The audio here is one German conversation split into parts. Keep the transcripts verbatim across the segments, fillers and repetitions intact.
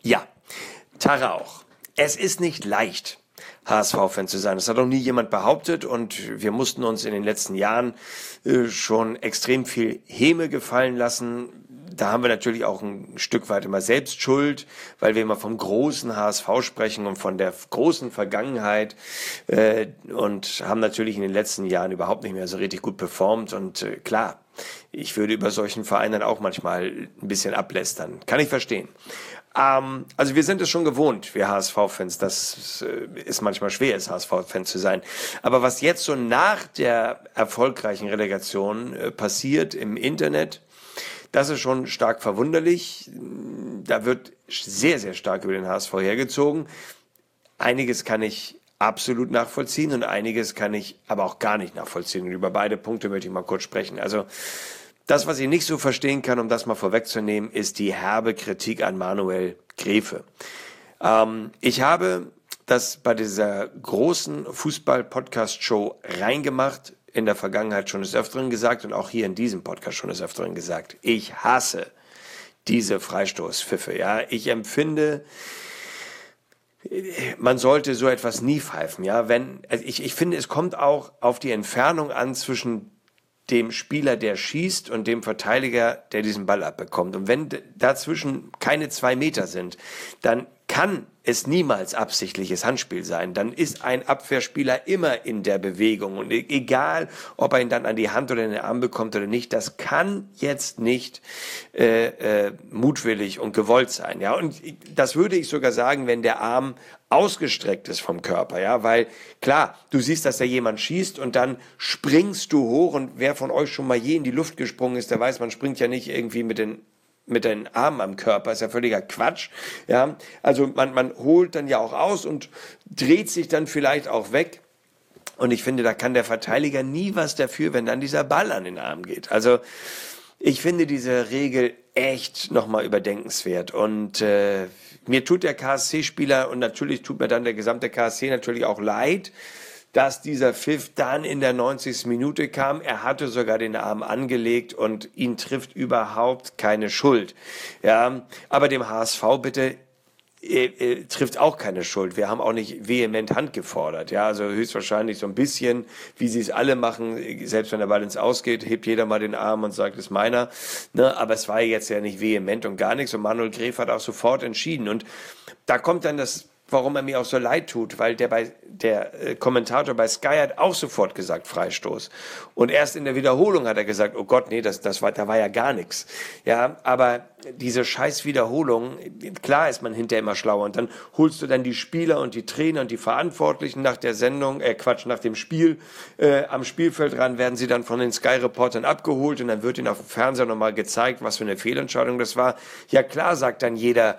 Ja, Tara auch. Es ist nicht leicht, H S V-Fan zu sein. Das hat auch nie jemand behauptet und wir mussten uns in den letzten Jahren äh, schon extrem viel Häme gefallen lassen. Da haben wir natürlich auch ein Stück weit immer selbst Schuld, weil wir immer vom großen H S V sprechen und von der großen Vergangenheit äh, und haben natürlich in den letzten Jahren überhaupt nicht mehr so richtig gut performt. Und äh, klar, ich würde über solchen Vereinen auch manchmal ein bisschen ablästern. Kann ich verstehen. Ähm, also wir sind es schon gewohnt, wir H S V-Fans, dass äh, es manchmal schwer ist, H S V-Fan zu sein. Aber was jetzt so nach der erfolgreichen Relegation äh, passiert im Internet, das ist schon stark verwunderlich. Da wird sehr, sehr stark über den H S V hergezogen. Einiges kann ich absolut nachvollziehen und einiges kann ich aber auch gar nicht nachvollziehen. Und über beide Punkte möchte ich mal kurz sprechen. Also das, was ich nicht so verstehen kann, um das mal vorwegzunehmen, ist die herbe Kritik an Manuel Gräfe. Ähm, ich habe das bei dieser großen Fußball-Podcast-Show reingemacht, in der Vergangenheit schon des Öfteren gesagt und auch hier in diesem Podcast schon des Öfteren gesagt. Ich hasse diese Freistoßpfiffe. Ja, ich empfinde, man sollte so etwas nie pfeifen. Ja, wenn also ich ich finde, es kommt auch auf die Entfernung an zwischen dem Spieler, der schießt, und dem Verteidiger, der diesen Ball abbekommt. Und wenn dazwischen keine zwei Meter sind, dann kann es niemals absichtliches Handspiel sein. Dann ist ein Abwehrspieler immer in der Bewegung. Und egal, ob er ihn dann an die Hand oder in den Arm bekommt oder nicht, das kann jetzt nicht äh, äh, mutwillig und gewollt sein. Ja, und das würde ich sogar sagen, wenn der Arm ausgestreckt ist vom Körper, ja, weil klar, du siehst, dass da jemand schießt und dann springst du hoch, und wer von euch schon mal je in die Luft gesprungen ist, der weiß, man springt ja nicht irgendwie mit den mit den Armen am Körper, ist ja völliger Quatsch, ja, also man, man holt dann ja auch aus und dreht sich dann vielleicht auch weg, und ich finde, da kann der Verteidiger nie was dafür, wenn dann dieser Ball an den Arm geht. Also ich finde diese Regel echt nochmal überdenkenswert, und äh, mir tut der K S C-Spieler und natürlich tut mir dann der gesamte K S C natürlich auch leid, dass dieser Pfiff dann in der neunzigsten Minute kam. Er hatte sogar den Arm angelegt und ihn trifft überhaupt keine Schuld. Ja, aber dem H S V bitte äh, äh, trifft auch keine Schuld. Wir haben auch nicht vehement Hand gefordert. Ja, also höchstwahrscheinlich so ein bisschen, wie sie es alle machen. Selbst wenn der Ball ins Aus geht, hebt jeder mal den Arm und sagt, ist meiner. Ne, aber es war jetzt ja nicht vehement und gar nichts. Und Manuel Gräfe hat auch sofort entschieden. Und da kommt dann das, warum er mir auch so leid tut, weil der bei der äh, Kommentator bei Sky hat auch sofort gesagt Freistoß, und erst in der Wiederholung hat er gesagt, oh Gott, nee, das das war da war ja gar nichts. Ja, aber diese scheiß Wiederholung, klar ist man hinterher immer schlauer, und dann holst du dann die Spieler und die Trainer und die Verantwortlichen nach der Sendung, äh Quatsch, nach dem Spiel äh, am Spielfeldrand werden sie dann von den Sky-Reportern abgeholt, und dann wird ihnen auf dem Fernseher nochmal gezeigt, was für eine Fehlentscheidung das war. Ja klar, sagt dann jeder,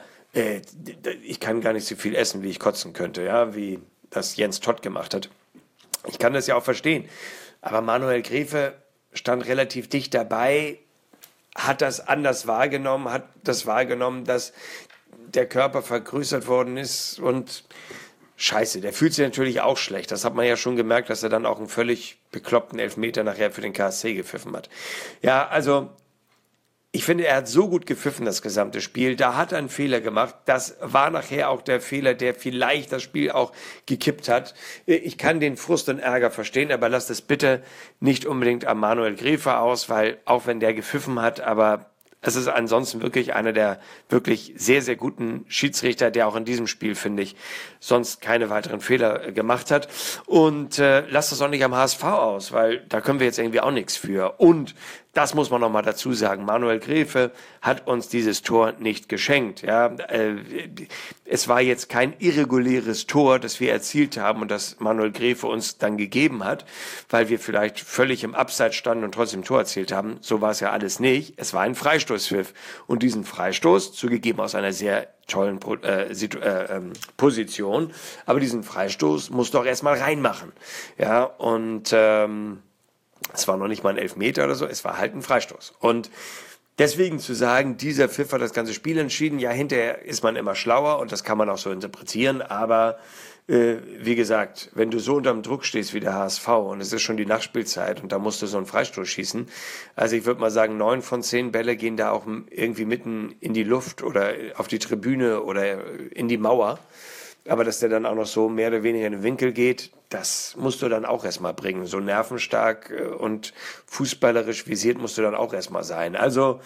ich kann gar nicht so viel essen, wie ich kotzen könnte, ja, wie das Jens Todt gemacht hat. Ich kann das ja auch verstehen. Aber Manuel Gräfe stand relativ dicht dabei, hat das anders wahrgenommen, hat das wahrgenommen, dass der Körper vergrößert worden ist, und scheiße, der fühlt sich natürlich auch schlecht. Das hat man ja schon gemerkt, dass er dann auch einen völlig bekloppten Elfmeter nachher für den K S C gepfiffen hat. Ja, also ich finde, er hat so gut gepfiffen, das gesamte Spiel. Da hat er einen Fehler gemacht. Das war nachher auch der Fehler, der vielleicht das Spiel auch gekippt hat. Ich kann den Frust und Ärger verstehen, aber lasst es bitte nicht unbedingt am Manuel Gräfe aus, weil auch wenn der gepfiffen hat, aber es ist ansonsten wirklich einer der wirklich sehr, sehr guten Schiedsrichter, der auch in diesem Spiel, finde ich, sonst keine weiteren Fehler gemacht hat. Und äh, lasst das auch nicht am H S V aus, weil da können wir jetzt irgendwie auch nichts für. Und das muss man noch mal dazu sagen. Manuel Gräfe hat uns dieses Tor nicht geschenkt. Ja, äh, es war jetzt kein irreguläres Tor, das wir erzielt haben und das Manuel Gräfe uns dann gegeben hat, weil wir vielleicht völlig im Abseits standen und trotzdem ein Tor erzielt haben. So war es ja alles nicht. Es war ein Freistoßpfiff. Und diesen Freistoß, zugegeben aus einer sehr tollen äh, Situ- äh, ähm, Position, aber diesen Freistoß muss doch erstmal reinmachen. Ja, und ähm, es war noch nicht mal ein Elfmeter oder so, es war halt ein Freistoß. Und deswegen zu sagen, dieser Pfiff hat das ganze Spiel entschieden, ja, hinterher ist man immer schlauer und das kann man auch so interpretieren, aber äh, wie gesagt, wenn du so unterm Druck stehst wie der H S V und es ist schon die Nachspielzeit und da musst du so einen Freistoß schießen, also ich würde mal sagen, neun von zehn Bälle gehen da auch irgendwie mitten in die Luft oder auf die Tribüne oder in die Mauer. Aber dass der dann auch noch so mehr oder weniger in den Winkel geht, das musst du dann auch erstmal bringen. So nervenstark und fußballerisch visiert musst du dann auch erstmal sein. Also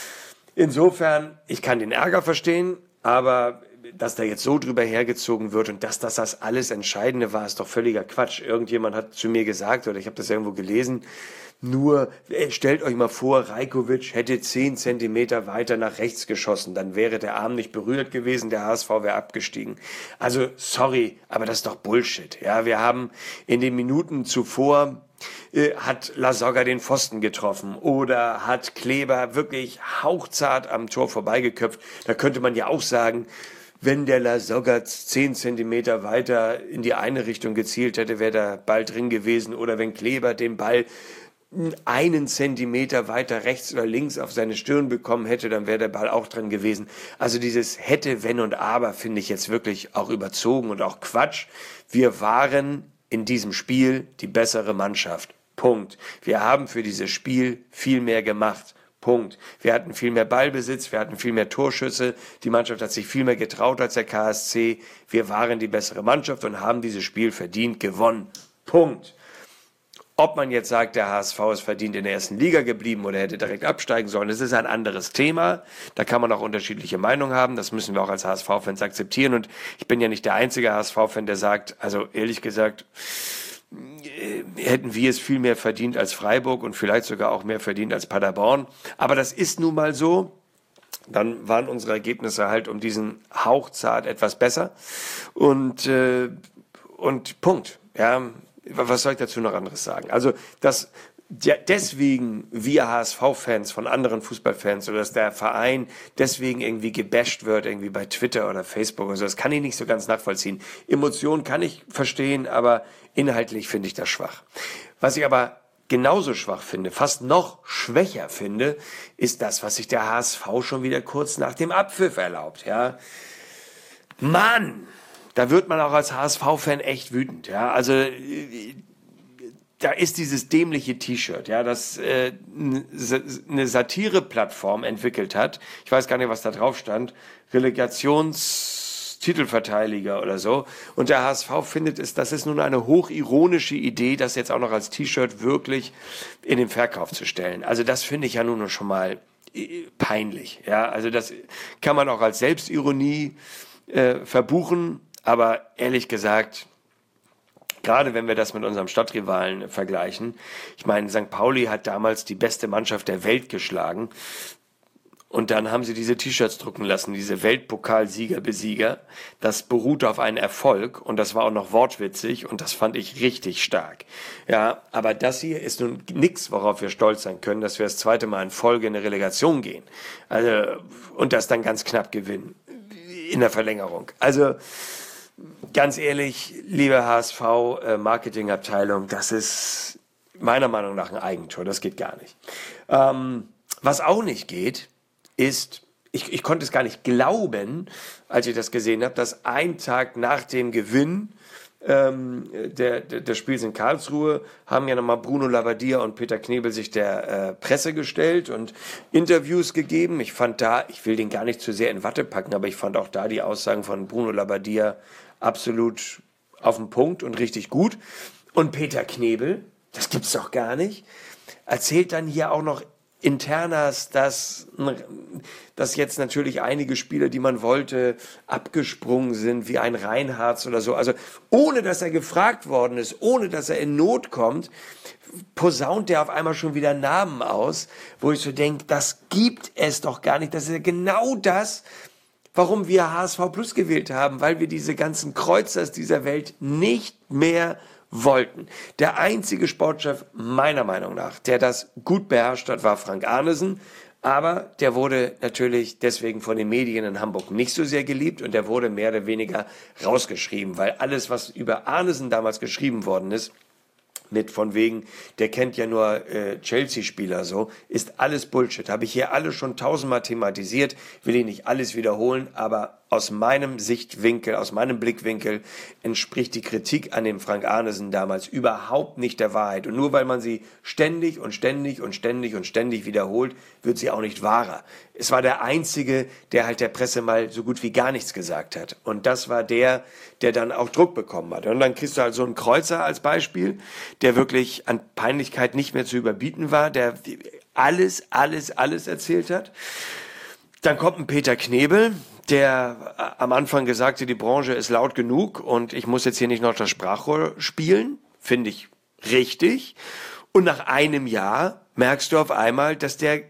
insofern, ich kann den Ärger verstehen, aber dass da jetzt so drüber hergezogen wird und dass das das alles Entscheidende war, ist doch völliger Quatsch. Irgendjemand hat zu mir gesagt, oder ich habe das irgendwo gelesen, nur äh, stellt euch mal vor, Rajkovic hätte zehn Zentimeter weiter nach rechts geschossen, dann wäre der Arm nicht berührt gewesen, der H S V wäre abgestiegen. Also sorry, aber das ist doch Bullshit. Ja, wir haben in den Minuten zuvor äh, hat Lasogga den Pfosten getroffen oder hat Kleber wirklich hauchzart am Tor vorbeigeköpft. Da könnte man ja auch sagen, wenn der Lasogga zehn Zentimeter weiter in die eine Richtung gezielt hätte, wäre der Ball drin gewesen. Oder wenn Kleber den Ball einen Zentimeter weiter rechts oder links auf seine Stirn bekommen hätte, dann wäre der Ball auch drin gewesen. Also dieses hätte, wenn und aber finde ich jetzt wirklich auch überzogen und auch Quatsch. Wir waren in diesem Spiel die bessere Mannschaft. Punkt. Wir haben für dieses Spiel viel mehr gemacht. Punkt. Wir hatten viel mehr Ballbesitz, wir hatten viel mehr Torschüsse, die Mannschaft hat sich viel mehr getraut als der K S C. Wir waren die bessere Mannschaft und haben dieses Spiel verdient gewonnen. Punkt. Ob man jetzt sagt, der H S V ist verdient in der ersten Liga geblieben oder hätte direkt absteigen sollen, das ist ein anderes Thema. Da kann man auch unterschiedliche Meinungen haben. Das müssen wir auch als H S V-Fans akzeptieren. Und ich bin ja nicht der einzige H S V-Fan, der sagt, also ehrlich gesagt, hätten wir es viel mehr verdient als Freiburg und vielleicht sogar auch mehr verdient als Paderborn. Aber das ist nun mal so. Dann waren unsere Ergebnisse halt um diesen hauchzart etwas besser. Und, äh, und Punkt. Ja, was soll ich dazu noch anderes sagen? Also, dass ja, deswegen wir H S V-Fans von anderen Fußballfans oder dass der Verein deswegen irgendwie gebasht wird, irgendwie bei Twitter oder Facebook oder so, das kann ich nicht so ganz nachvollziehen. Emotionen kann ich verstehen, aber inhaltlich finde ich das schwach. Was ich aber genauso schwach finde, fast noch schwächer finde, ist das, was sich der H S V schon wieder kurz nach dem Abpfiff erlaubt, ja. Mann! Da wird man auch als H S V-Fan echt wütend, ja. Also, da ist dieses dämliche T-Shirt, ja, das äh, eine Satire-Plattform entwickelt hat. Ich weiß gar nicht, was da drauf stand. Relegationstitelverteidiger oder so. Und der H S V findet es, das ist nun eine hochironische Idee, das jetzt auch noch als T-Shirt wirklich in den Verkauf zu stellen. Also das finde ich ja nun schon mal peinlich, ja. Also das kann man auch als Selbstironie äh, verbuchen, aber ehrlich gesagt, gerade wenn wir das mit unserem Stadtrivalen vergleichen. Ich meine, Sankt Pauli hat damals die beste Mannschaft der Welt geschlagen. Und dann haben sie diese T-Shirts drucken lassen, diese Weltpokalsieger-Besieger. Das beruhte auf einen Erfolg und das war auch noch wortwitzig und das fand ich richtig stark. Ja, aber das hier ist nun nichts, worauf wir stolz sein können, dass wir das zweite Mal in Folge in eine Relegation gehen. Also, und das dann ganz knapp gewinnen. In der Verlängerung. Also, ganz ehrlich, liebe H S V-Marketingabteilung, das ist meiner Meinung nach ein Eigentor. Das geht gar nicht. Ähm, was auch nicht geht, ist, ich, ich konnte es gar nicht glauben, als ich das gesehen habe, dass ein Tag nach dem Gewinn ähm, der, der, des Spiels in Karlsruhe haben ja nochmal Bruno Labbadia und Peter Knebel sich der äh, Presse gestellt und Interviews gegeben. Ich fand da, ich will den gar nicht zu sehr in Watte packen, aber ich fand auch da die Aussagen von Bruno Labbadia absolut auf den Punkt und richtig gut. Und Peter Knebel, das gibt's doch gar nicht, erzählt dann hier auch noch Internas, dass, dass jetzt natürlich einige Spieler, die man wollte, abgesprungen sind, wie ein Reinhardt oder so. Also ohne, dass er gefragt worden ist, ohne, dass er in Not kommt, posaunt der auf einmal schon wieder Namen aus, wo ich so denke, das gibt es doch gar nicht. Das ist ja genau das, warum wir H S V Plus gewählt haben, weil wir diese ganzen Kreuzers dieser Welt nicht mehr wollten. Der einzige Sportchef, meiner Meinung nach, der das gut beherrscht hat, war Frank Arnesen. Aber der wurde natürlich deswegen von den Medien in Hamburg nicht so sehr geliebt und der wurde mehr oder weniger rausgeschrieben, weil alles, was über Arnesen damals geschrieben worden ist, mit von wegen, der kennt ja nur äh, Chelsea-Spieler so, ist alles Bullshit. Habe ich hier alles schon tausendmal thematisiert, will ich nicht alles wiederholen, aber aus meinem Sichtwinkel, aus meinem Blickwinkel entspricht die Kritik an dem Frank Arnesen damals überhaupt nicht der Wahrheit. Und nur weil man sie ständig und ständig und ständig und ständig wiederholt, wird sie auch nicht wahrer. Es war der Einzige, der halt der Presse mal so gut wie gar nichts gesagt hat. Und das war der, der dann auch Druck bekommen hat. Und dann kriegst du halt so einen Kreuzer als Beispiel, der wirklich an Peinlichkeit nicht mehr zu überbieten war, der alles, alles, alles erzählt hat. Dann kommt ein Peter Knebel, der am Anfang gesagt hat, die Branche ist laut genug und ich muss jetzt hier nicht noch das Sprachrohr spielen. Finde ich richtig. Und nach einem Jahr merkst du auf einmal, dass der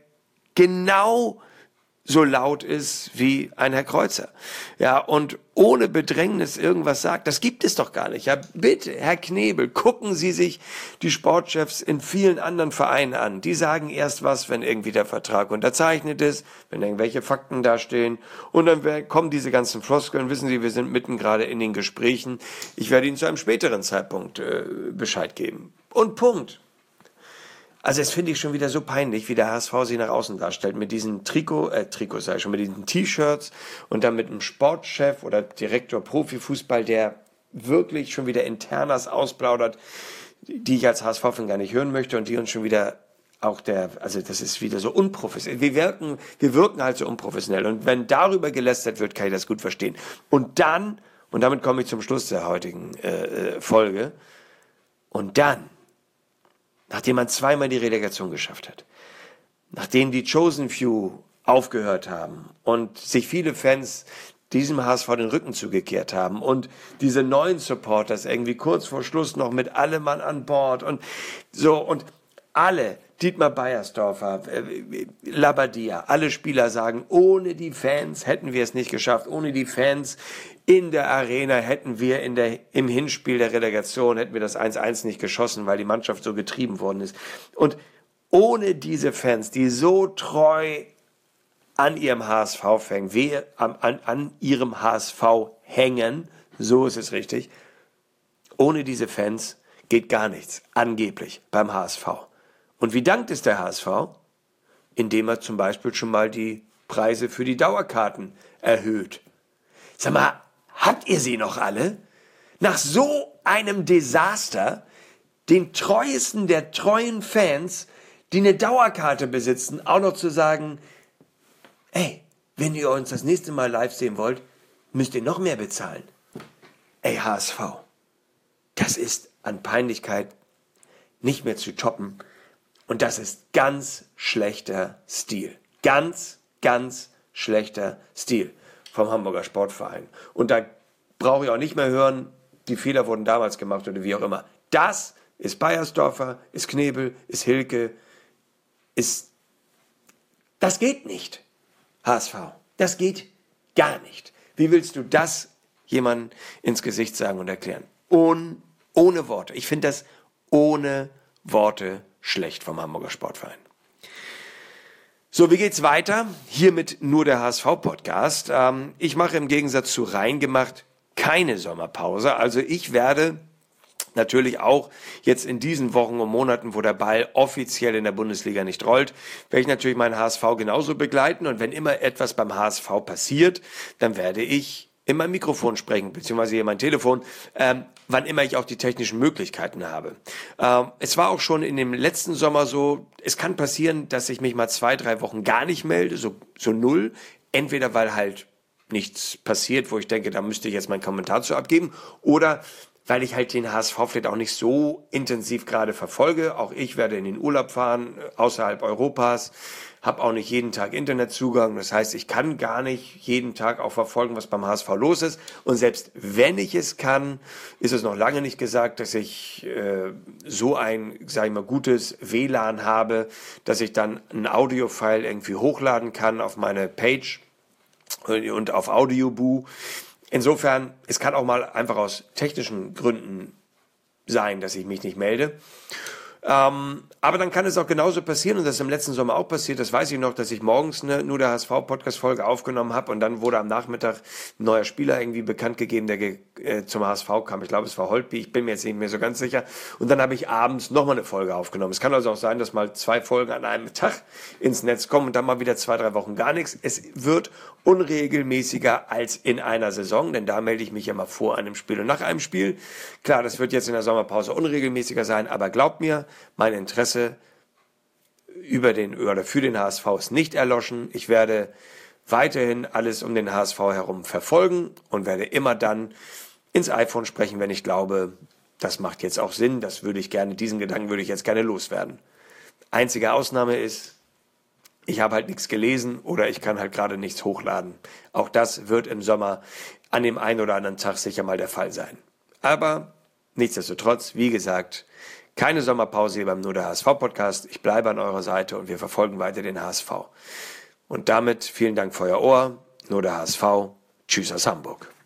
genau so laut ist wie ein Herr Kreuzer. Ja, und ohne Bedrängnis irgendwas sagt, das gibt es doch gar nicht. Ja, bitte, Herr Knebel, gucken Sie sich die Sportchefs in vielen anderen Vereinen an. Die sagen erst was, wenn irgendwie der Vertrag unterzeichnet ist, wenn irgendwelche Fakten dastehen. Und dann kommen diese ganzen Floskeln. Wissen Sie, wir sind mitten gerade in den Gesprächen. Ich werde Ihnen zu einem späteren Zeitpunkt äh, Bescheid geben. Und Punkt. Also das finde ich schon wieder so peinlich, wie der H S V sich nach außen darstellt, mit diesen Trikot, äh, Trikots sag ich schon, mit diesen T-Shirts und dann mit einem Sportchef oder Direktor Profifußball, der wirklich schon wieder Internas ausplaudert, die ich als H S V-Fan gar nicht hören möchte und die uns schon wieder auch der, also das ist wieder so unprofessionell. Wir wirken, wir wirken halt so unprofessionell und wenn darüber gelästert wird, kann ich das gut verstehen. Und dann, und damit komme ich zum Schluss der heutigen äh, Folge, und dann nachdem man zweimal die Relegation geschafft hat, nachdem die Chosen Few aufgehört haben und sich viele Fans diesem H S V den Rücken zugekehrt haben und diese neuen Supporters irgendwie kurz vor Schluss noch mit allem Mann an Bord und so und alle, Dietmar Beiersdorfer, äh, Labadia, alle Spieler sagen, ohne die Fans hätten wir es nicht geschafft, ohne die Fans in der Arena hätten wir in der, im Hinspiel der Relegation, hätten wir das eins eins nicht geschossen, weil die Mannschaft so getrieben worden ist. Und ohne diese Fans, die so treu an ihrem H S V hängen, wir an, an, an ihrem H S V hängen, so ist es richtig, ohne diese Fans geht gar nichts, angeblich beim H S V. Und wie dankt es der H S V? Indem er zum Beispiel schon mal die Preise für die Dauerkarten erhöht. Sag mal, habt ihr sie noch alle? Nach so einem Desaster, den treuesten der treuen Fans, die eine Dauerkarte besitzen, auch noch zu sagen, ey, wenn ihr uns das nächste Mal live sehen wollt, müsst ihr noch mehr bezahlen. Ey, H S V, das ist an Peinlichkeit nicht mehr zu toppen. Und das ist ganz schlechter Stil. Ganz, ganz schlechter Stil vom Hamburger Sportverein. Und da brauche ich auch nicht mehr hören, die Fehler wurden damals gemacht oder wie auch immer. Das ist Beiersdorfer, ist Knebel, ist Hilke, ist... Das geht nicht, H S V. Das geht gar nicht. Wie willst du das jemandem ins Gesicht sagen und erklären? Un, ohne Worte. Ich finde das ohne Worte schlecht vom Hamburger Sportverein. So, wie geht's weiter? Hiermit nur der H S V-Podcast. Ähm, ich mache im Gegensatz zu Reingemacht keine Sommerpause. Also ich werde natürlich auch jetzt in diesen Wochen und Monaten, wo der Ball offiziell in der Bundesliga nicht rollt, werde ich natürlich meinen H S V genauso begleiten. Und wenn immer etwas beim H S V passiert, dann werde ich in mein Mikrofon sprechen, beziehungsweise hier mein Telefon, ähm, wann immer ich auch die technischen Möglichkeiten habe. Ähm, es war auch schon in dem letzten Sommer so, es kann passieren, dass ich mich mal zwei, drei Wochen gar nicht melde, so, so null. Entweder weil halt nichts passiert, wo ich denke, da müsste ich jetzt meinen Kommentar zu abgeben, oder weil ich halt den H S V vielleicht auch nicht so intensiv gerade verfolge. Auch ich werde in den Urlaub fahren, außerhalb Europas, habe auch nicht jeden Tag Internetzugang. Das heißt, ich kann gar nicht jeden Tag auch verfolgen, was beim H S V los ist. Und selbst wenn ich es kann, ist es noch lange nicht gesagt, dass ich äh, so ein, sage ich mal, gutes W L A N habe, dass ich dann ein Audiofile irgendwie hochladen kann auf meine Page und auf Audioboo. Insofern, es kann auch mal einfach aus technischen Gründen sein, dass ich mich nicht melde. Ähm, aber dann kann es auch genauso passieren, und das ist im letzten Sommer auch passiert, das weiß ich noch, dass ich morgens eine Nur der H S V-Podcast-Folge aufgenommen habe und dann wurde am Nachmittag ein neuer Spieler irgendwie bekannt gegeben, der ge äh, zum H S V kam. Ich glaube, es war Holtby, ich bin mir jetzt nicht mehr so ganz sicher. Und dann habe ich abends nochmal eine Folge aufgenommen. Es kann also auch sein, dass mal zwei Folgen an einem Tag ins Netz kommen und dann mal wieder zwei, drei Wochen gar nichts. Es wird unregelmäßiger als in einer Saison, denn da melde ich mich ja mal vor einem Spiel und nach einem Spiel. Klar, das wird jetzt in der Sommerpause unregelmäßiger sein, aber glaubt mir, mein Interesse über den oder für den H S V ist nicht erloschen. Ich werde weiterhin alles um den H S V herum verfolgen und werde immer dann ins iPhone sprechen, wenn ich glaube, das macht jetzt auch Sinn. Das würde ich gerne, diesen Gedanken würde ich jetzt gerne loswerden. Einzige Ausnahme ist, ich habe halt nichts gelesen oder ich kann halt gerade nichts hochladen. Auch das wird im Sommer an dem einen oder anderen Tag sicher mal der Fall sein. Aber nichtsdestotrotz, wie gesagt, keine Sommerpause hier beim Nur der H S V-Podcast. Ich bleibe an eurer Seite und wir verfolgen weiter den H S V. Und damit vielen Dank für euer Ohr. Nur der H S V. Tschüss aus Hamburg.